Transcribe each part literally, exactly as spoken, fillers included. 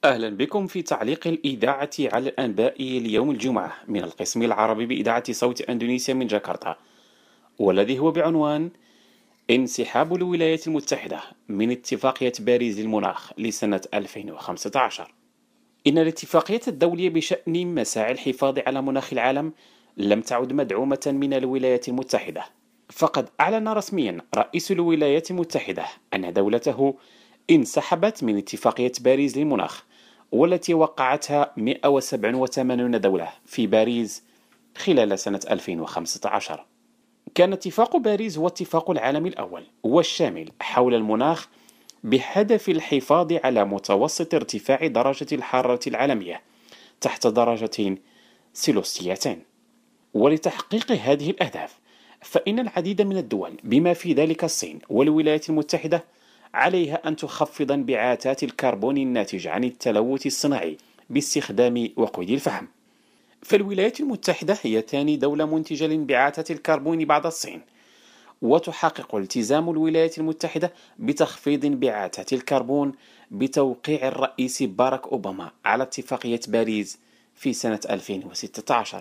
أهلا بكم في تعليق الإذاعة على الأنباء ليوم الجمعة من القسم العربي بإذاعة صوت أندونيسيا من جاكرتا، والذي هو بعنوان انسحاب الولايات المتحدة من اتفاقية باريس للمناخ لسنة ألفين وخمسة عشر. إن الاتفاقية الدولية بشأن مساعي الحفاظ على مناخ العالم لم تعد مدعومة من الولايات المتحدة، فقد أعلن رسميا رئيس الولايات المتحدة أن دولته انسحبت من اتفاقية باريس للمناخ، والتي وقعتها مئة وسبعة وثمانين دولة في باريس خلال سنة ألفين وخمسة عشر. كان اتفاق باريس هو اتفاق العالم الأول والشامل حول المناخ بهدف الحفاظ على متوسط ارتفاع درجة الحرارة العالمية تحت درجتين سيلوسيتين. ولتحقيق هذه الأهداف فإن العديد من الدول بما في ذلك الصين والولايات المتحدة عليها أن تخفض انبعاثات الكربون الناتج عن التلوث الصناعي باستخدام وقود الفحم. فالولايات المتحدة هي ثاني دولة منتجة لانبعاثات الكربون بعد الصين، وتحقق التزام الولايات المتحدة بتخفيض انبعاثات الكربون بتوقيع الرئيس باراك أوباما على اتفاقية باريس في سنة ألفين وستة عشر.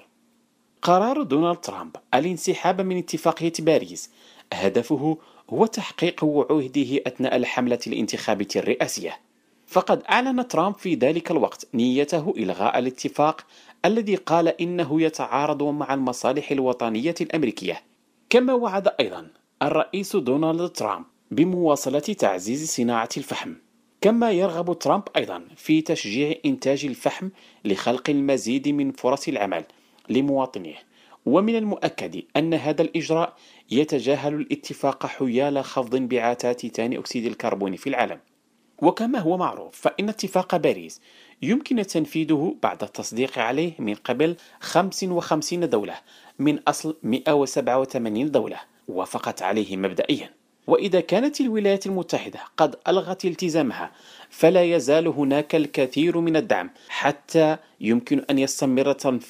قرار دونالد ترامب الانسحاب من اتفاقية باريس هدفه هو تحقيق وعوده أثناء الحملة الانتخابية الرئاسية، فقد أعلن ترامب في ذلك الوقت نيته إلغاء الاتفاق الذي قال إنه يتعارض مع المصالح الوطنية الأمريكية. كما وعد أيضا الرئيس دونالد ترامب بمواصلة تعزيز صناعة الفحم. كما يرغب ترامب أيضا في تشجيع إنتاج الفحم لخلق المزيد من فرص العمل لمواطنيه، ومن المؤكد أن هذا الإجراء يتجاهل الاتفاق حيال خفض انبعاثات ثاني أكسيد الكربون في العالم. وكما هو معروف فإن اتفاق باريس يمكن تنفيذه بعد التصديق عليه من قبل خمسة وخمسين دولة من أصل مئة وسبعة وثمانين دولة وافقت عليه مبدئيا. وإذا كانت الولايات المتحدة قد ألغت التزامها فلا يزال هناك الكثير من الدعم حتى يمكن أن يستمر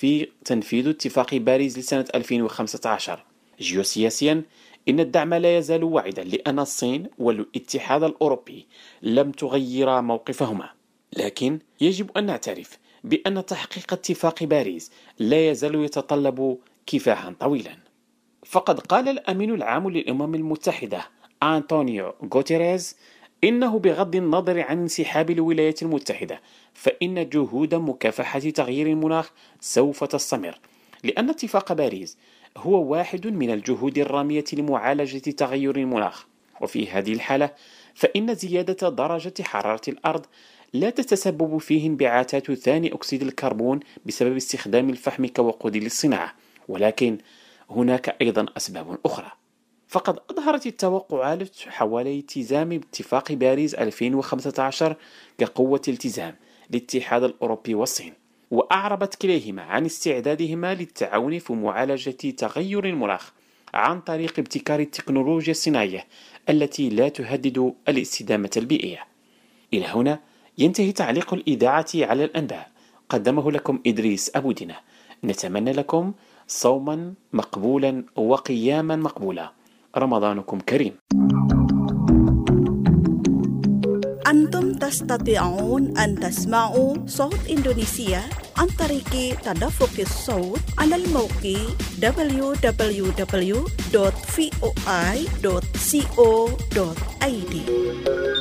تنفيذ اتفاق باريس لسنة ألفين وخمسة عشر. جيوسياسيا إن الدعم لا يزال واعدا، لأن الصين والاتحاد الأوروبي لم تغيرا موقفهما، لكن يجب أن نعترف بأن تحقيق اتفاق باريس لا يزال يتطلب كفاحا طويلا. فقد قال الأمين العام للأمم المتحدة أنطونيو غوتيريز إنه بغض النظر عن انسحاب الولايات المتحدة فإن جهود مكافحة تغيير المناخ سوف تستمر، لأن اتفاق باريس هو واحد من الجهود الرامية لمعالجة تغير المناخ. وفي هذه الحالة فإن زيادة درجة حرارة الأرض لا تتسبب فيه انبعاثات ثاني أكسيد الكربون بسبب استخدام الفحم كوقود للصناعة، ولكن هناك أيضا أسباب أخرى. فقد أظهرت التوقعات حول التزام باتفاق باريس ألفين وخمسة عشر كقوة التزام للاتحاد الأوروبي والصين، وأعربت كليهما عن استعدادهما للتعاون في معالجة تغير المناخ عن طريق ابتكار التكنولوجيا الصناعية التي لا تهدد الاستدامة البيئية. إلى هنا ينتهي تعليق الإذاعة على الأنباء، قدمه لكم إدريس أبو دينة. نتمنى لكم صوما مقبولا وقياما مقبولا. رمضانكم كريم. أنتم تستطيعون أن تسمعوا صوت إندونيسيا عن طريق تدفق الصوت على الموقع دبليو دبليو دبليو دوت في او اي دوت كو دوت اي دي.